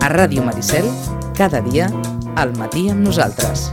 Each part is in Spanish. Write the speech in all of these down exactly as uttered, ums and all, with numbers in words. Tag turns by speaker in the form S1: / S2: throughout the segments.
S1: A Ràdio Maricel, cada dia, al matí amb nosaltres.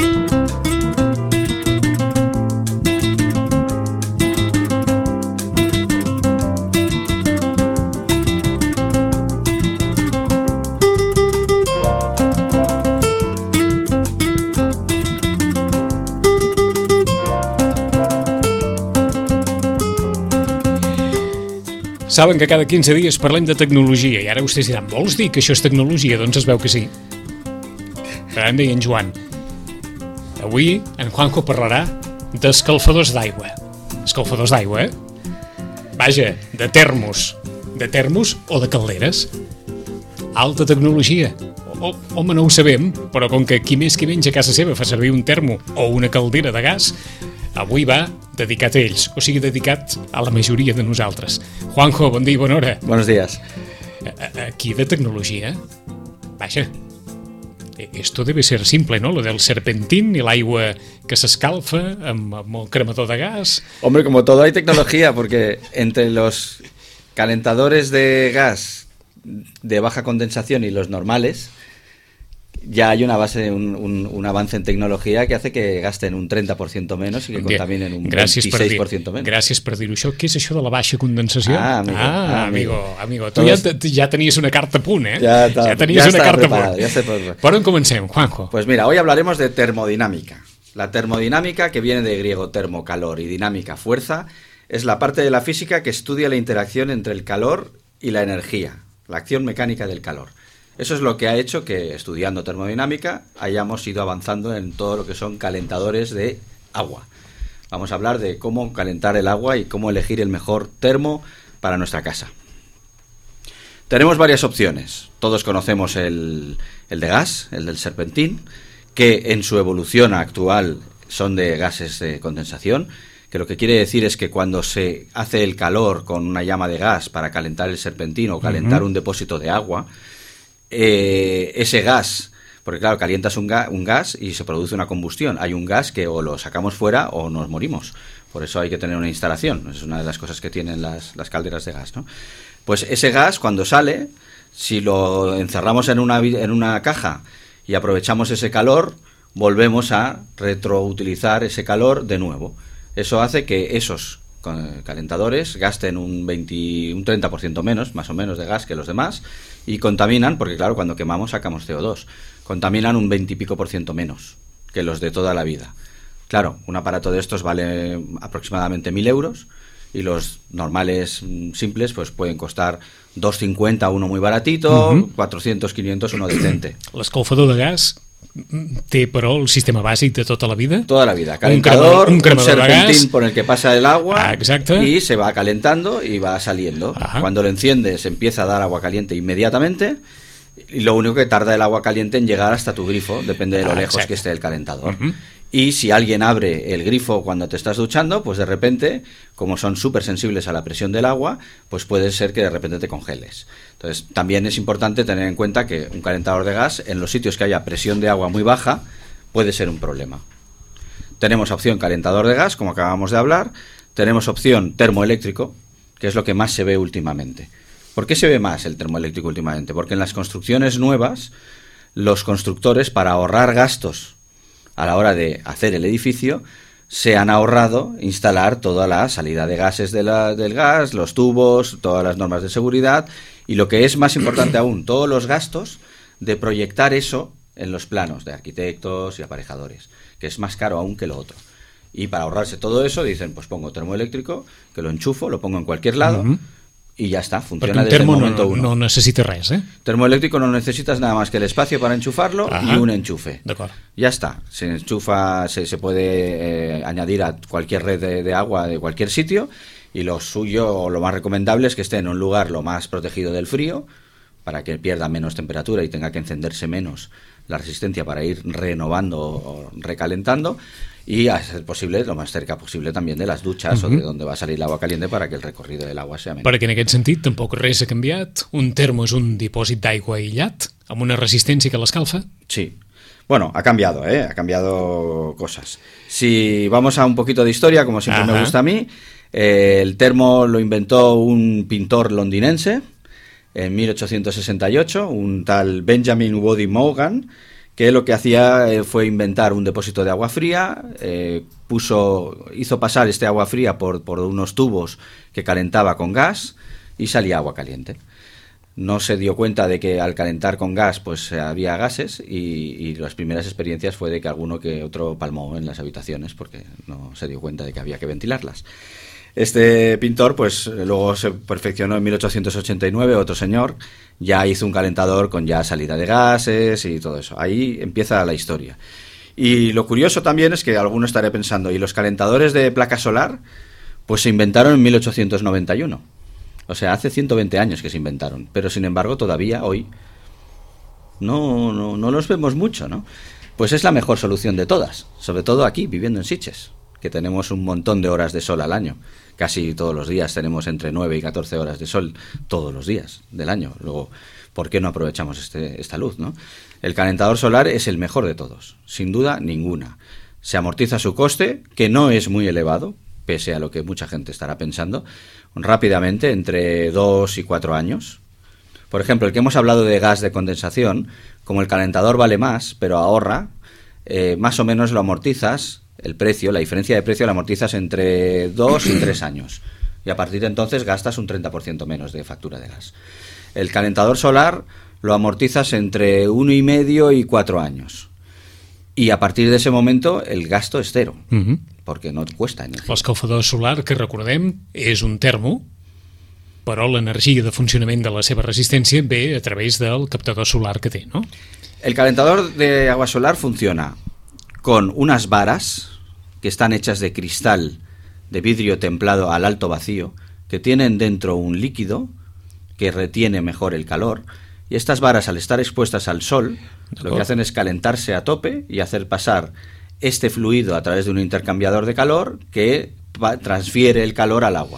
S2: Saben que cada quinze dies parlem de tecnologia i ara vostès diran, vols dir que això és tecnologia? Doncs es veu que sí. Però em deia en Joan. Avui en Juanjo parlarà d'escalfadors d'aigua. Escalfadors d'aigua, eh? Vaja, de termos. De termos o de calderes. Alta tecnologia. O, home, no ho sabem, però com que qui més qui menys a casa seva fa servir un termo o una caldera de gas, avui va dedicat a ells, o sigui, dedicat a la majoria de nosaltres. Juanjo, bon dia i bona hora.
S3: Buenos días.
S2: Aquí de tecnologia, vaja, esto debe ser simple, ¿no? Lo del serpentín y el agua que s'escalfa amb, amb el cremador de gas.
S3: Hombre, como todo hay tecnología, porque entre los calentadores de gas de baja condensación y los normales, ya hay una base, un, un, un avance en tecnología que hace que gasten un treinta por ciento menos y que contaminen un
S2: gràcies
S3: veintiséis por ciento
S2: per dir,
S3: menos.
S2: Gràcies per dir-ho. Això, què és això de la baixa condensació?
S3: Ah, amigo.
S2: Ah,
S3: ah,
S2: amigo, amigo. Tu
S3: Todos...
S2: ja, ja tenies una carta a punt, eh?
S3: Ya, está,
S2: ja tenies
S3: ya
S2: una carta
S3: preparado,
S2: a punt.
S3: ya sé por...
S2: Per on comencem, Juanjo?
S3: Pues mira, hoy hablaremos de termodinámica. La termodinámica, que viene de griego termo, calor, y dinámica, fuerza, es la parte de la física que estudia la interacción entre el calor y la energía, la acción mecánica del calor. Eso es lo que ha hecho que, estudiando termodinámica, hayamos ido avanzando en todo lo que son calentadores de agua. Vamos a hablar de cómo calentar el agua y cómo elegir el mejor termo para nuestra casa. Tenemos varias opciones. Todos conocemos el, el de gas, el del serpentín, que en su evolución actual son de gases de condensación, que lo que quiere decir es que cuando se hace el calor con una llama de gas para calentar el serpentín o calentar uh-huh. un depósito de agua, Eh, ese gas, porque claro, calientas un, ga, un gas y se produce una combustión. Hay un gas que o lo sacamos fuera o nos morimos. Por eso hay que tener una instalación. Es una de las cosas que tienen las, las calderas de gas, ¿no? Pues ese gas, cuando sale, si lo encerramos en una, en una caja y aprovechamos ese calor, volvemos a retroutilizar ese calor de nuevo. Eso hace que esos calentadores gasten un, veinte, un treinta por ciento menos, más o menos, de gas que los demás, y contaminan, porque claro, cuando quemamos sacamos C O dos, contaminan un veinte y pico por ciento menos que los de toda la vida. Claro, un aparato de estos vale aproximadamente mil euros, y los normales simples pues pueden costar dos cincuenta uno muy baratito, uh-huh. cuatrocientos, quinientos uno decente.
S2: L'escalfador de gas té, però, el sistema bàsic de tota la vida?
S3: Toda la vida. Calentador, un, crema, un, un serpentín por el que pasa el agua
S2: ah,
S3: y se va calentando y va saliendo. Ajá. Cuando lo enciendes empieza a dar agua caliente inmediatamente y lo único que tarda el agua caliente en llegar hasta tu grifo, depende de lo ah, lejos exacto. que esté el calentador. Uh-huh. Y si alguien abre el grifo cuando te estás duchando, pues de repente, como son súper sensibles a la presión del agua, pues puede ser que de repente te congeles. Entonces, también es importante tener en cuenta que un calentador de gas, en los sitios que haya presión de agua muy baja, puede ser un problema. Tenemos opción calentador de gas, como acabamos de hablar. Tenemos opción termoeléctrico, que es lo que más se ve últimamente. ¿Por qué se ve más el termoeléctrico últimamente? Porque en las construcciones nuevas, los constructores, para ahorrar gastos a la hora de hacer el edificio, se han ahorrado instalar toda la salida de gases de la, del gas, los tubos, todas las normas de seguridad y, lo que es más importante aún, todos los gastos de proyectar eso en los planos de arquitectos y aparejadores, que es más caro aún que lo otro. Y para ahorrarse todo eso dicen, pues pongo termoeléctrico, que lo enchufo, lo pongo en cualquier lado, uh-huh. y ya está, funciona desde el momento
S2: no,
S3: uno.
S2: No necesita res, eh?
S3: Termoeléctrico no necesitas nada más que el espacio para enchufarlo Ajá. y un enchufe. Ya está, se enchufa, se, se puede eh, añadir a cualquier red de, de agua de cualquier sitio, y lo suyo o lo más recomendable es que esté en un lugar lo más protegido del frío, para que pierda menos temperatura y tenga que encenderse menos la resistencia para ir renovando o recalentando, y a ser posible lo más cerca posible también de las duchas uh-huh. o de donde va a salir el agua caliente para que el recorrido del agua sea menor.
S2: Perquè en aquest sentit tampoc res ha canviat. Un termo és un dipòsit d'aigua aïllat amb una resistència que l'escalfa.
S3: Sí. Bueno, ha cambiado, ¿eh? Ha cambiado cosas. Si vamos a un poquito de historia, como siempre Ajá. me gusta a mí, eh, el termo lo inventó un pintor londinense, en mil ochocientos sesenta y ocho, un tal Benjamin Wody Morgan, que lo que hacía eh, fue inventar un depósito de agua fría, eh, puso, hizo pasar este agua fría por, por unos tubos que calentaba con gas y salía agua caliente. No se dio cuenta de que al calentar con gas pues había gases y, y las primeras experiencias fue de que alguno que otro palmó en las habitaciones porque no se dio cuenta de que había que ventilarlas. Este pintor pues luego se perfeccionó en mil ochocientos ochenta y nueve, otro señor ya hizo un calentador con ya salida de gases y todo eso. Ahí empieza la historia. Y lo curioso también es que alguno estará pensando, ¿y los calentadores de placa solar? Pues se inventaron en mil ochocientos noventa y uno. O sea, hace ciento veinte años que se inventaron, pero sin embargo todavía hoy no, no, no los vemos mucho, ¿no? Pues es la mejor solución de todas, sobre todo aquí, viviendo en Sitges, que tenemos un montón de horas de sol al año. Casi todos los días tenemos entre nueve y catorce horas de sol, todos los días del año. Luego, ¿por qué no aprovechamos este, esta luz, no? El calentador solar es el mejor de todos, sin duda ninguna. Se amortiza su coste, que no es muy elevado, pese a lo que mucha gente estará pensando, rápidamente, entre dos y cuatro años. Por ejemplo, el que hemos hablado de gas de condensación, como el calentador vale más, pero ahorra, eh, más o menos lo amortizas, el precio, la diferencia de precio la amortizas entre dos y tres años. Y a partir de entonces gastas un treinta por ciento menos de factura de gas. El calentador solar lo amortizas entre uno y medio y cuatro años. Y a partir de ese momento el gasto es cero, uh-huh. perquè no et cuesta energia.
S2: L'escalfador solar, que recordem, és un termo, però l'energia de funcionament de la seva resistència ve a través del captador solar que té, ¿no?
S3: El calentador de agua solar funciona con unas varas que están hechas de cristal de vidrio templado al alto vacío, que tienen dentro un líquido que retiene mejor el calor, y estas varas, al estar expuestas al sol, lo que hacen es calentarse a tope y hacer pasar este fluido a través de un intercambiador de calor que transfiere el calor al agua.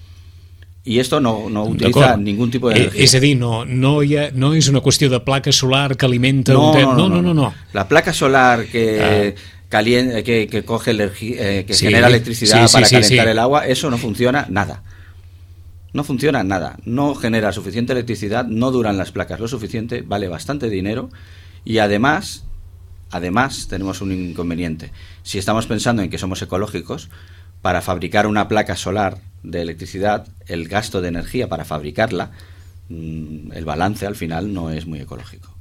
S3: I esto no, no utiliza ningún tipo de energia.
S2: Eh, és a dir, no, no, hi ha, no és una qüestió de placa solar que alimenta...
S3: No,
S2: un...
S3: no, no,
S2: no, no, no, no.
S3: La placa solar que, ah. calienta, que, que coge energía, eh, que sí, genera electricidad sí, para sí, calentar sí, sí. el agua, eso no funciona nada. No funciona nada. No genera suficiente electricidad, no duran las placas lo suficiente, vale bastante dinero y además, además tenemos un inconveniente. Si estamos pensando en que somos ecológicos, para fabricar una placa solar de electricidad, el gasto de energía para fabricarla, el balance al final no es muy ecológico.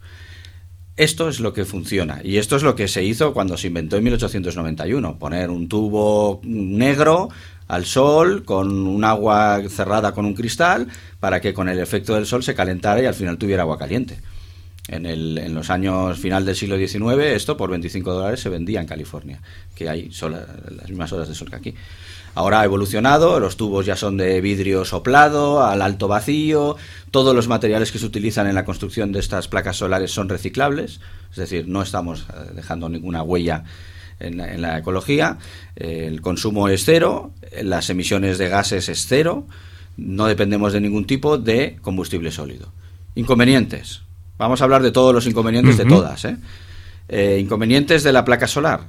S3: Esto es lo que funciona y esto es lo que se hizo cuando se inventó en mil ochocientos noventa y uno, poner un tubo negro al sol con un agua cerrada con un cristal para que con el efecto del sol se calentara y al final tuviera agua caliente. En, el, en los años final del siglo diecinueve esto por veinticinco dólares se vendía en California, que hay sola, las mismas horas de sol que aquí. Ahora ha evolucionado, los tubos ya son de vidrio soplado, al alto vacío, todos los materiales que se utilizan en la construcción de estas placas solares son reciclables, es decir, no estamos dejando ninguna huella en la, en la ecología, el consumo es cero, las emisiones de gases es cero, no dependemos de ningún tipo de combustible sólido. Inconvenientes. Vamos a hablar de todos los inconvenientes uh-huh. de todas. ¿eh? Eh, inconvenientes de la placa solar.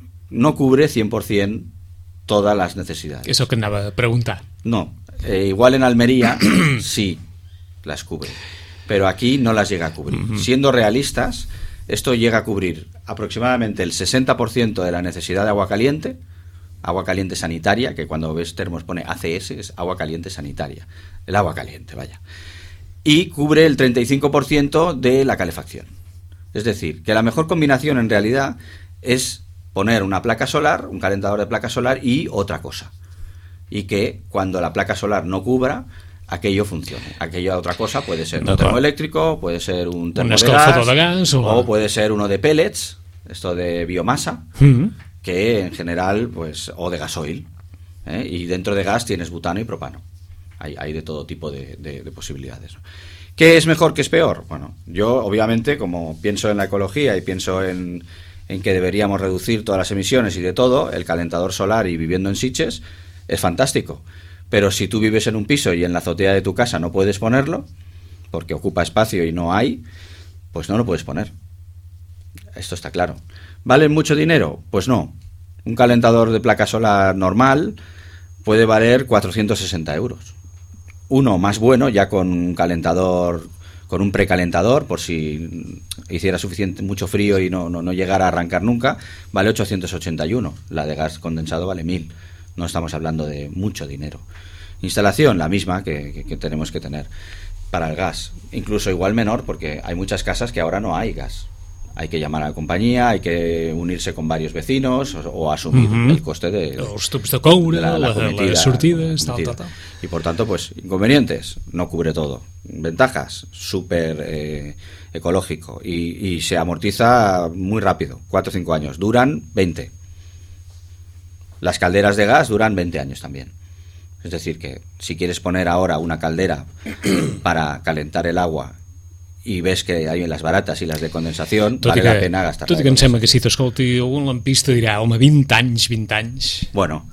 S3: No cubre cien por ciento todas las necesidades.
S2: Eso que anava a preguntar.
S3: No. Eh, igual en Almería sí las cubre. Pero aquí no las llega a cubrir. Uh-huh. Siendo realistas, esto llega a cubrir aproximadamente el sesenta por ciento de la necesidad de agua caliente, agua caliente sanitaria, que cuando ves termos pone A C S, es agua caliente sanitaria. El agua caliente, vaya. Y cubre el treinta y cinco por ciento de la calefacción. Es decir, que la mejor combinación en realidad es poner una placa solar, un calentador de placa solar y otra cosa. Y que cuando la placa solar no cubra, aquello funcione. Aquella otra cosa puede ser un termoeléctrico, puede ser un termo de gas,
S2: de gas o...
S3: o puede ser uno de pellets, esto de biomasa, uh-huh. que en general, pues, o de gasoil. ¿eh? Y dentro de gas tienes butano y propano. Hay, hay de todo tipo de, de, de posibilidades. ¿Qué es mejor, qué es peor? Bueno, yo obviamente, como pienso en la ecología y pienso en, en que deberíamos reducir todas las emisiones y de todo, el calentador solar y viviendo en Sitges es fantástico. Pero si tú vives en un piso y en la azotea de tu casa no puedes ponerlo, porque ocupa espacio y no hay, pues no lo puedes poner. Esto está claro. ¿Valen mucho dinero? Pues no. Un calentador de placa solar normal puede valer cuatrocientos sesenta euros. uno más bueno, ya con un calentador, con un precalentador, por si hiciera suficiente mucho frío y no, no, no llegara a arrancar nunca, vale ochocientos ochenta y uno. La de gas condensado vale mil. No estamos hablando de mucho dinero. Instalación, la misma que, que, que tenemos que tener para el gas. Incluso igual menor, porque hay muchas casas que ahora no hay gas. Hay que llamar a la compañía, hay que unirse con varios vecinos o, o asumir uh-huh. el coste de,
S2: els tubs de coure, de la, la cometida, les sortides, tal, tal, tal.
S3: Y por tanto, pues, inconvenientes, no cubre todo. Ventajas, súper eh, ecológico y, y se amortiza muy rápido, cuatro o cinco años. Duran veinte. Las calderas de gas duran veinte años también. Es decir, que si quieres poner ahora una caldera para calentar el agua i ves que hay las barates i les de condensación, tot vale que, la pena gastar.
S2: Tot i que em sembla que si t'escolti algun lampista dirà, home, vint anys, vint anys.
S3: Bueno.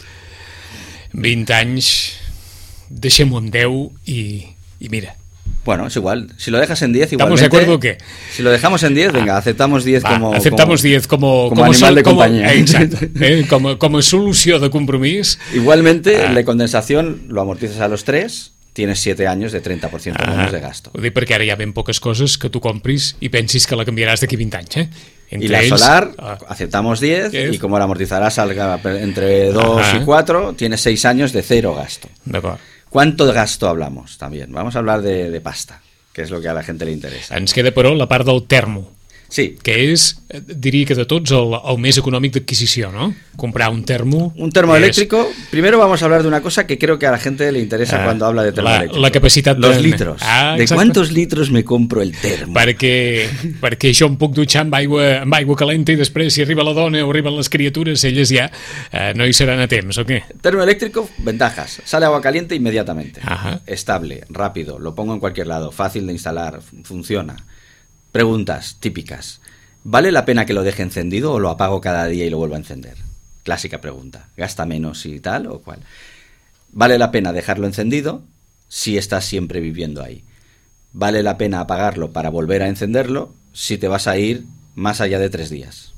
S2: vint anys, deixem-ho en deu i, i mira.
S3: Bueno, es igual. Si lo dejas en diez, igualmente...
S2: ¿Estamos de acuerdo o qué?
S3: Si lo dejamos en diez, venga, aceptamos diez
S2: Va,
S3: como...
S2: aceptamos diez como...
S3: Como, como animal sol, de
S2: como,
S3: compañía.
S2: Eh, exacto. Eh, como, como solució de compromís.
S3: Igualmente,
S2: ah.
S3: la condensación lo amortizas a los tres... tienes siete años de treinta por ciento ah, menos de gasto.
S2: Ho dic perquè ara hi ha ben poques coses que tu compris i pensis que la canviaràs d'aquí vint anys, eh?
S3: Entre y la ells, solar, ah, aceptamos diez, diez, y como la amortizarás salga entre dos y cuatro, tienes seis años de cero gasto.
S2: D'acord.
S3: ¿Cuánto gasto hablamos también? Vamos a hablar de, de pasta, que es lo que a la gente le interesa.
S2: Ens queda, però, la part del termo.
S3: Sí.
S2: Que és, diria que de tots, el, el més econòmic d'adquisició, ¿no? Comprar un termo...
S3: Un termo es... eléctrico. Primero vamos a hablar de una cosa que creo que a la gente le interesa ah, cuando habla de termo
S2: la,
S3: eléctrico.
S2: La capacitat
S3: Los
S2: de...
S3: litros.
S2: Ah,
S3: ¿De cuántos litros me compro el termo?
S2: Perquè, perquè jo em puc dutxar amb aigua, amb aigua calenta i després, si arriba la dona o arriben les criatures, elles ja eh, no hi seran a temps, ¿o qué?
S3: Termo eléctrico, ventajas. Sale agua caliente inmediatamente.
S2: Ajá.
S3: Estable, rápido, lo pongo en cualquier lado, fácil de instalar, funciona. Preguntas típicas. ¿Vale la pena que lo deje encendido o lo apago cada día y lo vuelvo a encender? Clásica pregunta. ¿Gasta menos y tal o cuál? ¿Vale la pena dejarlo encendido si estás siempre viviendo ahí? ¿Vale la pena apagarlo para volver a encenderlo si te vas a ir más allá de tres días?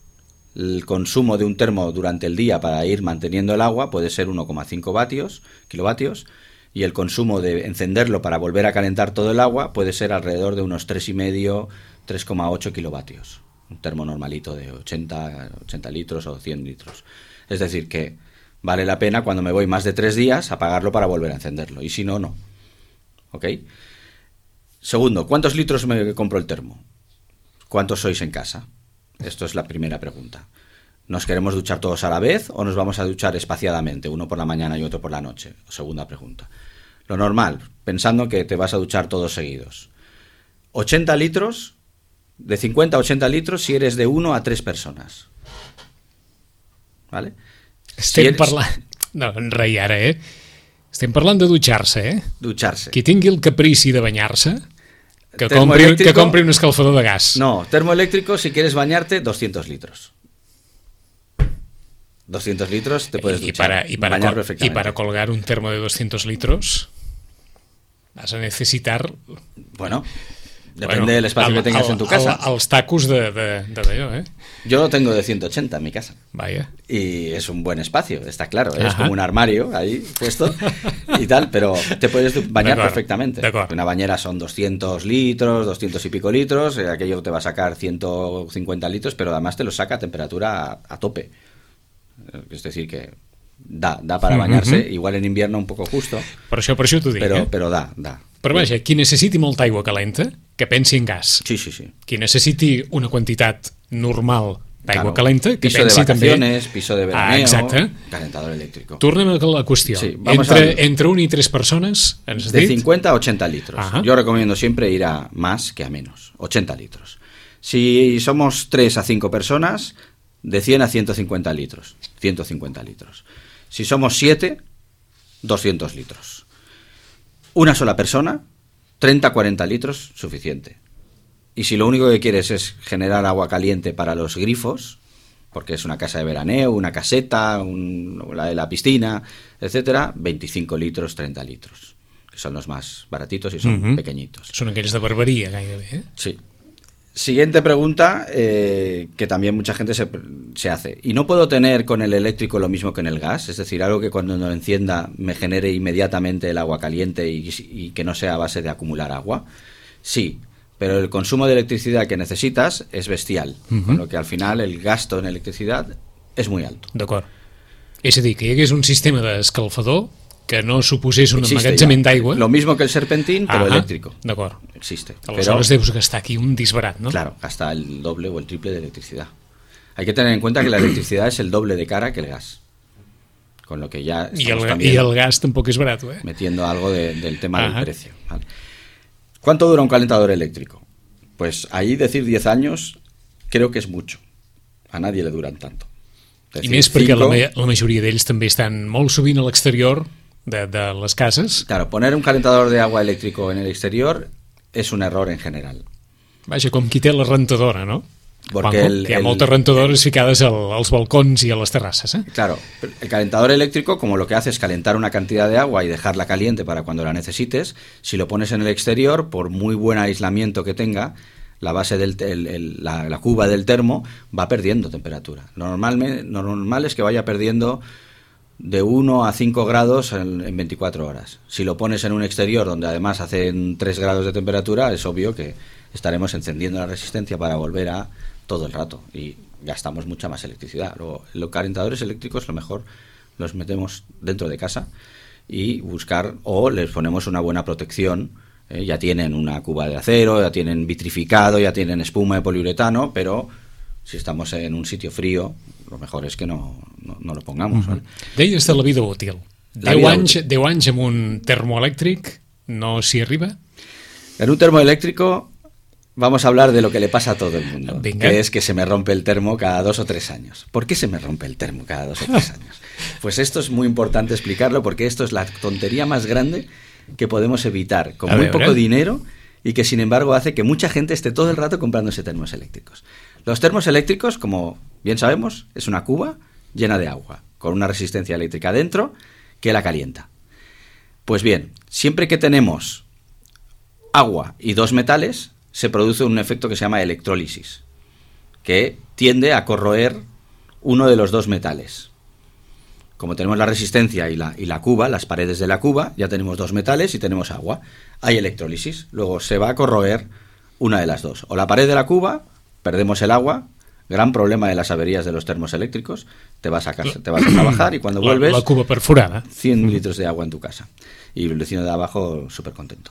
S3: El consumo de un termo durante el día para ir manteniendo el agua puede ser uno coma cinco vatios, kilovatios, y el consumo de encenderlo para volver a calentar todo el agua puede ser alrededor de unos tres coma cinco, tres coma ocho kilovatios. Un termo normalito de ochenta, ochenta litros o cien litros. Es decir, que vale la pena cuando me voy más de tres días apagarlo para volver a encenderlo. Y si no, no. ¿Ok? Segundo, ¿cuántos litros me compro el termo? ¿Cuántos sois en casa? Esto es la primera pregunta. ¿Nos queremos duchar todos a la vez o nos vamos a duchar espaciadamente, uno por la mañana y otro por la noche? Segunda pregunta. Lo normal, pensando que te vas a duchar todos seguidos. ochenta litros, de cincuenta a ochenta litros si eres de uno a tres personas. ¿Vale?
S2: Estem
S3: si eres...
S2: parlant... No, en rei ara, eh? Estem parlant de dutxar-se, eh?
S3: Dutxar-se.
S2: Qui tingui el caprici de banyar-se, que compri, que compri un escalfador de gas.
S3: No, termoeléctrico, si quieres bañarte, doscientos litros. doscientos litros te puedes duchar.
S2: Y para, y para,
S3: bañar
S2: col
S3: perfectamente.
S2: Y para colgar un termo de doscientos litros vas a necesitar...
S3: Bueno, depende
S2: bueno,
S3: del espacio
S2: al,
S3: que tengas
S2: al,
S3: en tu casa.
S2: Al, als tacos de, de, de d'allò, eh?
S3: Yo lo tengo de ciento ochenta en mi casa.
S2: Vaya.
S3: Y es un buen espacio, está claro. ¿eh? Es como un armario ahí puesto y tal, pero te puedes bañar perfectamente. Una bañera son doscientos litros, doscientos y pico litros, eh, aquello te va a sacar ciento cincuenta litros, pero además te lo saca a temperatura a, a tope. Es decir, que da, da para bañarse, uh-huh. igual en invierno un poco justo.
S2: Per això, per això t'ho dic,
S3: però,
S2: eh?
S3: Però da, da.
S2: Però vaja, qui necessiti molta aigua calenta, que pensi en gas.
S3: Sí, sí, sí.
S2: Qui necessiti una quantitat normal d'aigua
S3: claro.
S2: calenta, que
S3: piso
S2: pensi
S3: de vacaciones,
S2: també...
S3: piso de veraneo,
S2: ah, exacte.
S3: calentador eléctrico.
S2: Tornem a la qüestió.
S3: Sí,
S2: entre,
S3: a...
S2: entre un i tres persones, ens has
S3: de
S2: dit?
S3: cincuenta a ochenta litros. Ajá. Yo recomiendo siempre ir a más que a menos. ochenta litros. Si somos tres a cinco personas, de cien a ciento cincuenta litros. ciento cincuenta litros. Si somos siete, doscientos litros. Una sola persona, treinta a cuarenta litros, suficiente. Y si lo único que quieres es generar agua caliente para los grifos, porque es una casa de veraneo, una caseta, un, la de la piscina, etcétera, veinticinco litros, treinta litros, que son los más baratitos y son uh-huh. pequeñitos.
S2: Són aquells de barberia, gairebé, eh?
S3: Sí. Siguiente pregunta, eh, que también mucha gente se, se hace. ¿Y no puedo tener con el eléctrico lo mismo que en el gas? Es decir, algo que cuando lo encienda me genere inmediatamente el agua caliente y, y que no sea a base de acumular agua. Sí, pero el consumo de electricidad que necesitas es bestial, uh-huh. con lo que al final el gasto en electricidad és muy alto.
S2: D'acord. És a dir, que hi hagués un sistema d'escalfador que no suposés un emmagatzement d'aigua.
S3: Lo mismo que el serpentín, pero
S2: Ajá,
S3: eléctrico.
S2: D'acord.
S3: Existe.
S2: Aleshores deus gastar aquí un disbarat, ¿no?
S3: Claro, gasta el doble o el triple de electricidad. Hay que tener en cuenta que la electricidad es el doble de cara que el gas. Con lo que ya
S2: I el,
S3: también
S2: I el gas tampoc és barat, eh?
S3: metiendo algo de, del tema
S2: Ajá.
S3: del precio. Vale. ¿Cuánto dura un calentador eléctrico? Pues ahí decir diez años creo que es mucho. A nadie le duran tanto.
S2: I més perquè la, la majoria d'ells també estan molt sovint a l'exterior de, de les cases.
S3: Claro, poner un calentador de agua eléctrico en el exterior es un error en general.
S2: Vaja, com qui té la rentadora, no?
S3: Porque
S2: Juanjo,
S3: el,
S2: que hi ha
S3: el,
S2: moltes rentadores el, ficades al, als balcons i a les terrasses, eh?
S3: Claro, el calentador eléctrico, como lo que hace es calentar una cantidad de agua y dejarla caliente para cuando la necesites, si lo pones en el exterior, por muy buen aislamiento que tenga, la base del el, el, la, la cuba del termo va perdiendo temperatura. Normalmente, lo normal es que vaya perdiendo de uno a cinco grados en, en veinticuatro horas. Si lo pones en un exterior donde además hacen tres grados de temperatura, es obvio que estaremos encendiendo la resistencia para volver a todo el rato y gastamos mucha más electricidad. Luego, los calentadores eléctricos lo mejor los metemos dentro de casa y buscar, o les ponemos una buena protección. Eh, ya tienen una cuba de acero, ya tienen vitrificado, ya tienen espuma de poliuretano, pero si estamos en un sitio frío, lo mejor es que no, no, no lo pongamos.
S2: Uh-huh. Deies de la vida útil. deu anys, deu anys amb un termoelèctric no s'hi arriba?
S3: En un termoeléctrico vamos a hablar de lo que le pasa a todo el mundo,
S2: Venga.
S3: que es que se me rompe el termo cada dos o tres años. ¿Por qué se me rompe el termo cada dos o tres años? Pues esto es muy importante explicarlo porque esto es la tontería más grande que podemos evitar con a muy ver, poco ¿eh? dinero y que sin embargo hace que mucha gente esté todo el rato comprándose termos eléctricos. Los termos eléctricos, como bien sabemos, es una cuba llena de agua con una resistencia eléctrica dentro que la calienta. Pues bien, siempre que tenemos agua y dos metales se produce un efecto que se llama electrólisis, que tiende a corroer uno de los dos metales. Como tenemos la resistencia y la, y la cuba, las paredes de la cuba, ya tenemos dos metales y tenemos agua. Hay electrólisis, luego se va a corroer una de las dos. O la pared de la cuba, perdemos el agua, gran problema de las averías de los termos eléctricos, te vas a casa, te vas a trabajar y cuando vuelves...
S2: La, la cuba perforada.
S3: cien litros de agua en tu casa. Y el vecino de abajo súper contento.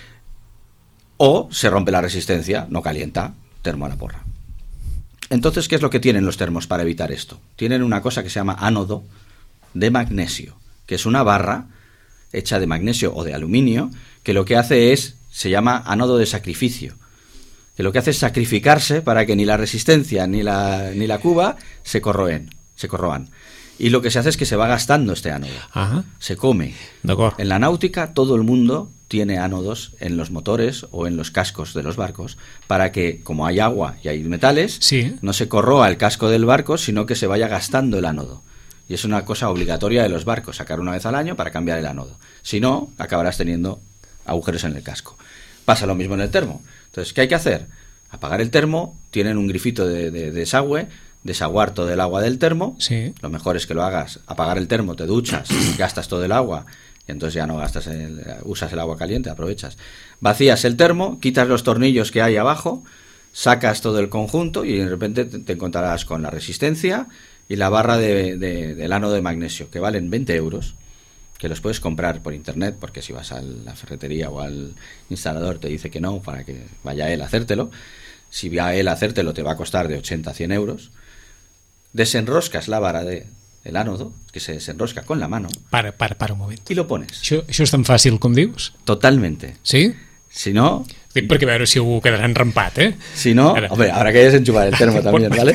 S3: O se rompe la resistencia, no calienta, termo a la porra. Entonces, ¿qué es lo que tienen los termos para evitar esto? Tienen una cosa que se llama ánodo de magnesio, que es una barra hecha de magnesio o de aluminio, que lo que hace es, se llama ánodo de sacrificio, que lo que hace es sacrificarse para que ni la resistencia ni la, ni la cuba se corroen, se corroan. Y lo que se hace es que se va gastando este ánodo.
S2: Ajá.
S3: Se come. En la náutica todo el mundo tiene ánodos en los motores o en los cascos de los barcos para que, como hay agua y hay metales,
S2: sí.
S3: no se corroa el casco del barco, sino que se vaya gastando el ánodo. Y es una cosa obligatoria de los barcos, sacar una vez al año para cambiar el ánodo. Si no, acabarás teniendo agujeros en el casco. Pasa lo mismo en el termo. Entonces, ¿qué hay que hacer? Apagar el termo, tienen un grifito de, de, de desagüe, desaguar todo el agua del termo.
S2: Sí.
S3: Lo mejor es que lo hagas, apagar el termo, te duchas, gastas todo el agua, y entonces ya no gastas, el, usas el agua caliente, aprovechas. Vacías el termo, quitas los tornillos que hay abajo, sacas todo el conjunto y de repente te, te encontrarás con la resistencia y la barra de, de, del ánodo de magnesio, que valen veinte euros, que los puedes comprar por internet, porque si vas a la ferretería o al instalador te dice que no, para que vaya él a hacértelo. Si va a él a hacértelo te va a costar de ochenta a cien euros. Desenroscas la vara de, del ánodo, que se desenrosca con la mano.
S2: Para, para, para un moment.
S3: I lo pones.
S2: Això, això és tan fàcil com dius?
S3: Totalmente.
S2: Sí?
S3: Si no...
S2: Dic perquè a veure si algú quedarà enrampat, eh?
S3: Si no... Ara. Hombre, habrá que desenchufar el termo también, ¿vale?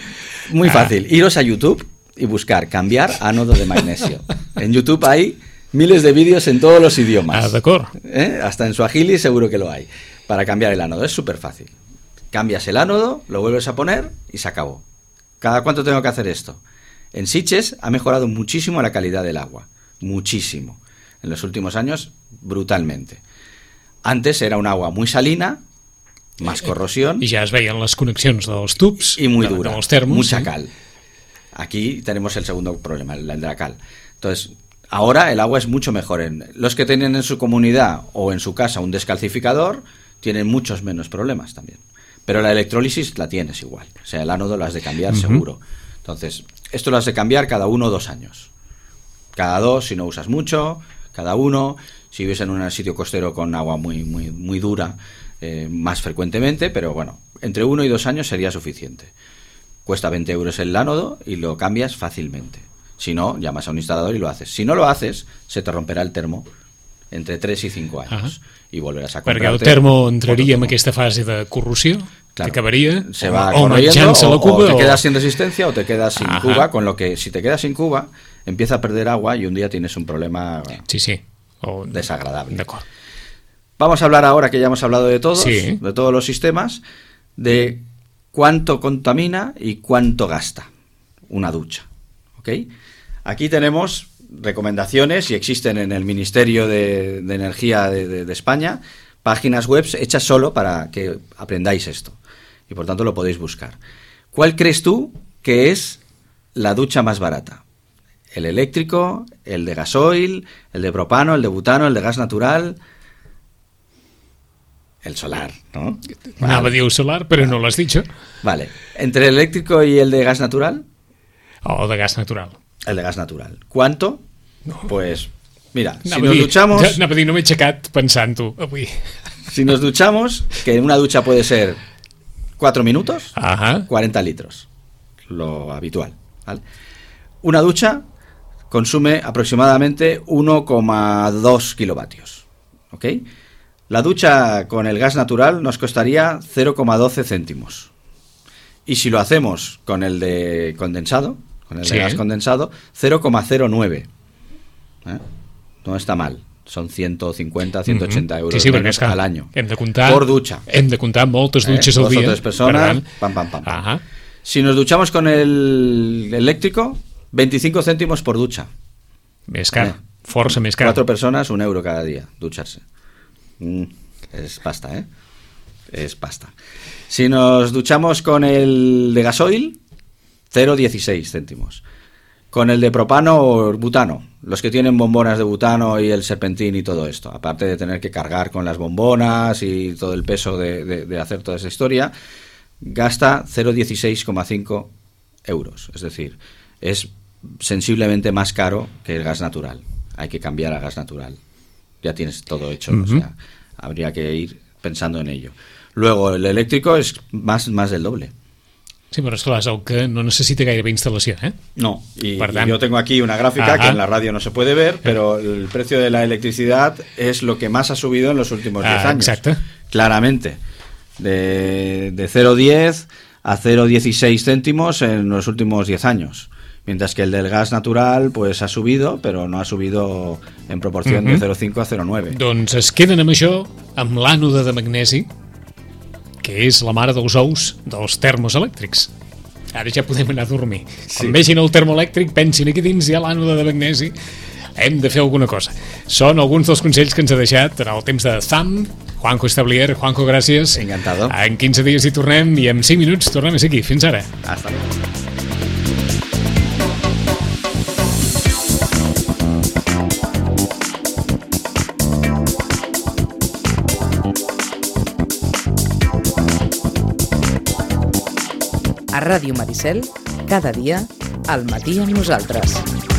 S3: Muy fácil. Iros a YouTube y buscar cambiar ánodo de magnesio. En YouTube hay miles de vídeos en todos los idiomas.
S2: Ah, d'acord.
S3: ¿Eh? Hasta en Swahili seguro que lo hay. Para cambiar el ánodo. Es súper fácil. Cambias el ánodo, lo vuelves a poner y se acabó. ¿Cada cuánto tengo que hacer esto? En Sitges ha mejorado muchísimo la calidad del agua. Muchísimo. En los últimos años, brutalmente. Antes era un agua muy salina más corrosión.
S2: Y ya es veien les connexions dels tubs.
S3: Y muy
S2: de,
S3: dura,
S2: de los termos,
S3: mucha
S2: sí.
S3: cal. Aquí tenemos el segundo problema, el de la cal. Entonces, ahora el agua es mucho mejor. En, los que tienen en su comunidad o en su casa un descalcificador tienen muchos menos problemas también. Pero la electrólisis la tienes igual. O sea, el ánodo lo has de cambiar uh-huh. seguro. Entonces, esto lo has de cambiar cada uno o dos años. Cada dos, si no usas mucho, cada uno. Si vives en un sitio costero con agua muy, muy, muy dura, eh, más frecuentemente, pero bueno, entre uno y dos años sería suficiente. Cuesta veinte euros el ánodo y lo cambias fácilmente. Si no, llamas a un instalador y lo haces. Si no lo haces, se te romperá el termo entre tres i cinc anys. Uh-huh. I volveràs a comprarte...
S2: Perquè el termo entraria en aquesta fase de corrosió, claro, que acabaria
S3: se va
S2: o, o menjant-se la cuba
S3: o te
S2: o...
S3: quedas sin resistencia o te quedas sin
S2: Ajá.
S3: cuba, con lo que si te quedas sin cuba empieza a perder agua y un día tienes un problema
S2: sí, sí. O...
S3: desagradable.
S2: D'acord.
S3: Vamos a hablar ahora, que ya hemos hablado de todos,
S2: sí.
S3: de todos los sistemas, de cuánto contamina y cuánto gasta una ducha. ¿Ok? Aquí tenemos recomendaciones, y existen en el Ministerio de, de Energía de, de, de España, páginas web hechas solo para que aprendáis esto. Y por tanto lo podéis buscar. ¿Cuál crees tú que es la ducha más barata? ¿El eléctrico, el de gasoil, el de propano, el de butano, el de gas natural? El solar, ¿no?
S2: Vale. Anava a dir solar, però no l'has dicho.
S3: Vale. ¿Entre el eléctrico y el de gas natural?
S2: O de gas natural.
S3: El de gas natural. ¿Cuánto? No. Pues, mira,
S2: anava
S3: si nos
S2: dir,
S3: duchamos...
S2: Anava a dir, no m'he aixecat pensant-ho avui.
S3: Si nos duchamos, que una ducha puede ser cuatro minutos,
S2: Ajá.
S3: cuarenta litros, lo habitual, ¿vale? Una ducha consume aproximadamente uno coma dos kilovatios, ¿ok? La ducha con el gas natural nos costaría cero coma doce céntimos. Y si lo hacemos con el de condensado, con el sí. de gas condensado, cero coma cero nueve. ¿Eh? No está mal. Son ciento cincuenta, ciento ochenta euros
S2: sí, sí,
S3: menos
S2: clar,
S3: al año.
S2: Hem de comptar,
S3: por ducha.
S2: Hem de comptar moltes dutxes
S3: ¿Eh?
S2: al dia.
S3: Dos o tres personas,
S2: tant,
S3: pam, pam, pam. pam.
S2: Ajá.
S3: Si nos duchamos con el eléctrico, veinticinco céntimos por ducha.
S2: Més car, eh? Força més car.
S3: Cuatro personas, un euro cada día, ducharse. Mm, es pasta, ¿eh? Es pasta. Si nos duchamos con el de gasoil, cero coma dieciséis céntimos. Con el de propano o butano, los que tienen bombonas de butano y el serpentín y todo esto, aparte de tener que cargar con las bombonas y todo el peso de, de, de hacer toda esa historia, gasta cero coma dieciséis coma cinco euros. Es decir, es sensiblemente más caro que el gas natural. Hay que cambiar a gas natural. Ya tienes todo hecho, uh-huh. o sea, habría que ir pensando en ello. Luego, el eléctrico es más, más del doble.
S2: Sí, però esclar, és el que no necessita gairebé instal·lació, ¿eh?
S3: No, y,
S2: tant,
S3: y yo tengo aquí una gráfica
S2: ajá.
S3: que en la radio no se puede ver, pero el precio de la electricidad es lo que más ha subido en los últimos diez
S2: ah,
S3: años.
S2: Exacto.
S3: Claramente. De, de cero coma diez a cero coma dieciséis céntimos en los últimos diez años. Mientras que el del gas natural pues ha subido, pero no ha subido en proporción uh-huh. de cero coma cinco a cero coma nueve.
S2: Doncs es queden amb això, amb l'ànode de magnesi, que és la mare dels ous dels termos elèctrics. Ara ja podem anar a dormir. Sí. Quan vegin el termoelèctric, pensin aquí dins hi ha l'ànode de magnesi, hem de fer alguna cosa. Són alguns dels consells que ens ha deixat en el temps de Z A M, Juanjo Establier. Juanjo, gràcies.
S3: Encantado.
S2: En quinze dies hi tornem i en cinc minuts tornem a ser aquí. Fins ara.
S3: Hasta luego.
S1: A Ràdio Maricel, cada dia, al matí amb nosaltres.